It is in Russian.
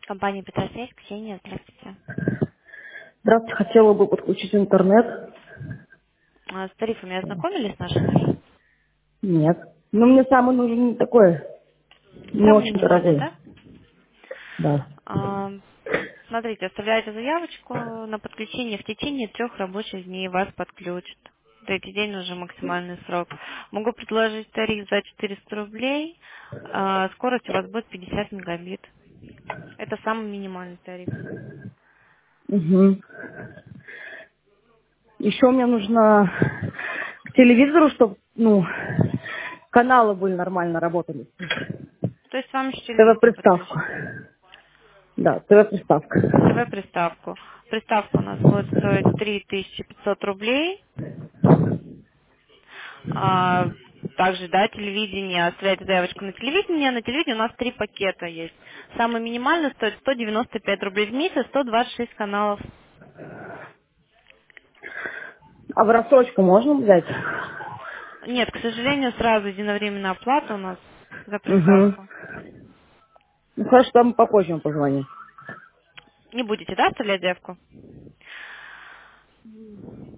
Компания Петросвязь, Ксения, здравствуйте. Здравствуйте, хотела бы подключить интернет. С тарифами ознакомились нашими уже? Нет. Ну, мне самый нужен такой, не Самый очень минимальный, дорогой. да? Да. А, Смотрите, оставляете заявочку на подключение в течение 3 рабочих дней вас подключат. Третий день уже максимальный срок. Могу предложить тариф за 400 рублей. Скорость у вас будет 50 мегабит. Это самый минимальный тариф. Угу. Еще мне нужно к телевизору, чтобы, каналы были нормально работали. То есть вам еще телевизор ТВ-приставку. подключить. Да, ТВ-приставка. ТВ-приставку. Приставка у нас будет стоить 3500 рублей. А, Также, да, телевидение, оставляйте заявочку на телевидение. На телевидении у нас 3 пакета есть. Самый минимальный стоит 195 рублей в месяц, 126 каналов. А в рассрочку можно взять? Нет, к сожалению, сразу единовременная оплата у нас за Угу. приставку. Ну, хорошо, там попозже вам позвоню. Не будете, да, оставлять заявку?